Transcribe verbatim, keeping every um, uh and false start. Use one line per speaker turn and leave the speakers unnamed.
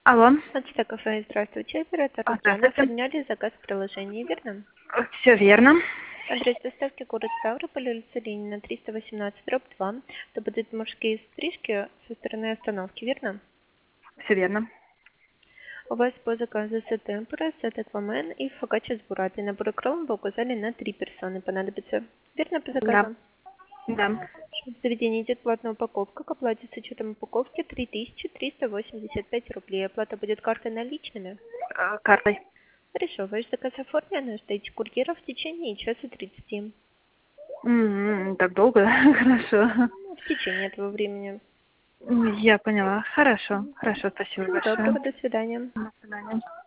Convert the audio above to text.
Алло.
Антита кафе, здравствуйте, оператор
А,
Татьяна.
здравствуйте.
Оформляли заказ в приложении, верно?
Все верно.
Адрес доставки город Ставрополь, улица Ленина, триста восемнадцать, дробь два. Это будут мужские стрижки со стороны остановки, верно?
Все верно.
У вас по заказу сет темпора, сет аквамен и фокаччо с буррато. Набор кром вы указали на три персоны понадобится. Верно по
Да.
заказу?
Да.
В заведении идет платная упаковка. К оплате с учетом упаковки три тысячи триста восемьдесят пять рублей. Оплата будет картой наличными.
Э, Картой.
Хорошо, ваш заказ оформлен, ждите курьера в течение часа тридцати.
М, Так долго? Хорошо.
Ну, в течение этого времени.
М, Я поняла. Хорошо. Хорошо, спасибо
Всего
большое.
доброго, до свидания.
До свидания.